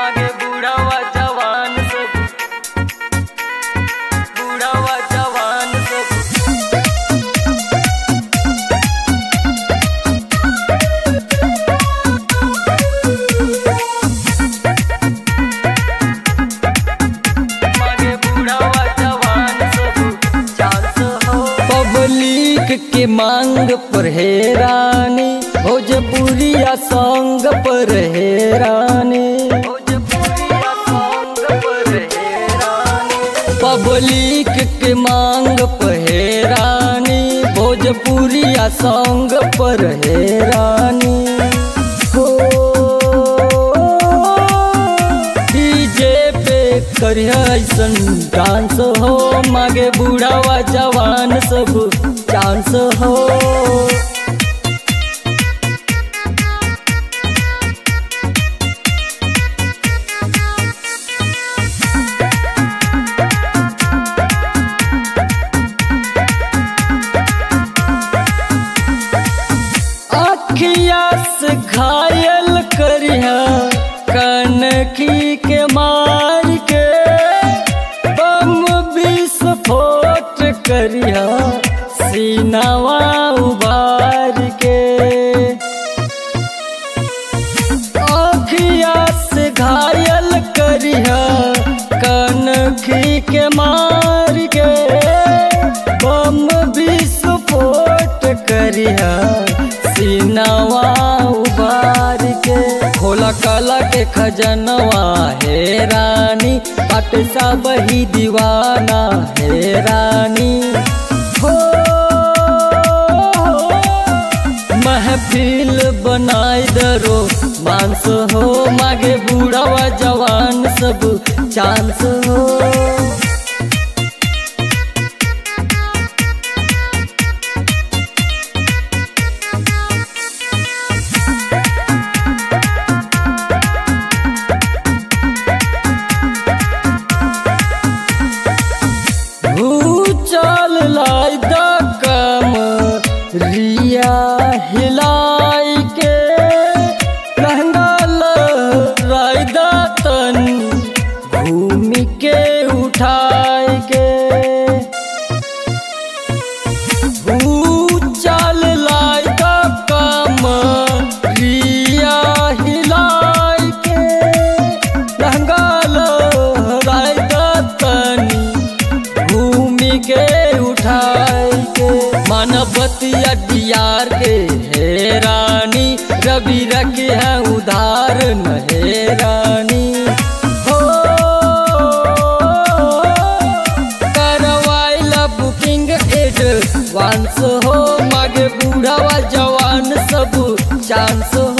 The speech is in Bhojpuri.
मागे बुढ़ावा जवान सब, बुढ़ावा जवान सब। मागे बुढ़ावा जवान सब चांस हो। पब्लिक के मांग पर है रानी, भोजपुरिया सॉन्ग पर है रानी, भोजपुरिया सॉन्ग पर है रानी। पब्लिक के मांग पर है रानी, भोजपुरिया सॉन्ग पर है रानी। हो डीजे पे करिया ऐसन डांस हो, मागे बुढ़ावा जवान सब चांस हो। अखिया से घायल करिया कनखी के मार के, बम विस्फोट करिया सीनावा उबार के। अखिया से घायल करिया कनखी के मार के, बम विस्फोट करिया सीनावा उबार के। खोला काला के खजनवा है रानी, पटसा बही दीवाना है रानी। हो महफिल बनाई दरो मांस हो, मागे बुढ़ावा जवान सब चांस हो। चल लाई द कम रिया हिलाई के, लहंगा लाई द तन घूमी के उठाई के। चल लाई द कम रिया हिलाई के, लहंगा लाई द तनी घूमी के उठाई के। मानवतिया डियार के है रानी, रवि रखे है उधार न है रानी। हो करवाइला बुकिंग एडवांस हो, मागे बुढ़ावा जवान सब चांस